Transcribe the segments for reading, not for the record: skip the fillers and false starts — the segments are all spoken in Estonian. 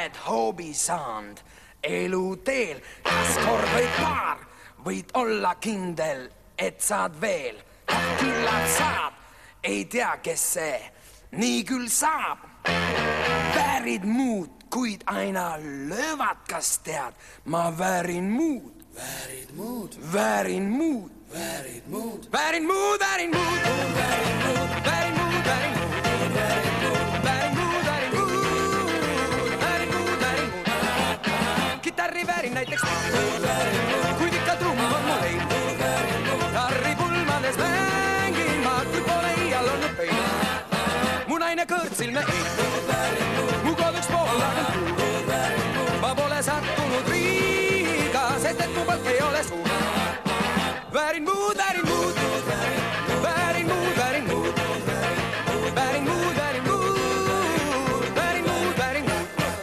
oled hoobi saanud eluteel, kas kord või paar võid olla kindel, et saad veel. Küllap saab, ei tea, kes see, nii küll saab. Väärid muud, kuid aina löövad, kas tead, ma väärin muud. Väärid muud, väärin muud, väärid muud, väärin muud, väärin muud, väärid muud, väärin muud, väärin muud, väärid muud, väärin muud, väärin muud, väärin muud, väärin muud. Kitarri väärin näiteks, kuid ikka trumm on mul ei. Tarri pulmades mängin ma, kui pole iial olnud pein. Mu naine kõrtsilme ei, mu koduks pool laganud kuul. Ma pole sattunud riiga, sest et mu palk ei ole suur. Väärin muud, väärin muud, väärin muud, väärin muud, väärin muud, väärin muud, väärin muud, väärin muud.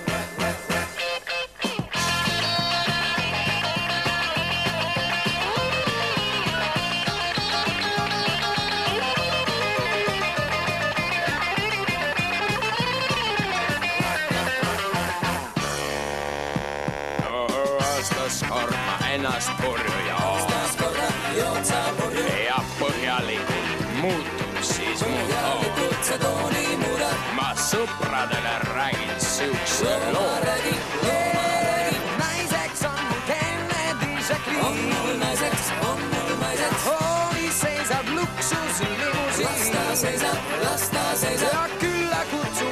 Aastas korma ennast purju ja ja põhjalikult muutub siis põhjalikult see tooni muuda. Ma sõpradele räägin siukse loo. Naiseks on mul Kennedy Jacqueline. On mul naiseks, Hoovis seisab luksus limusiin. las ta seisab, ja külla kutsub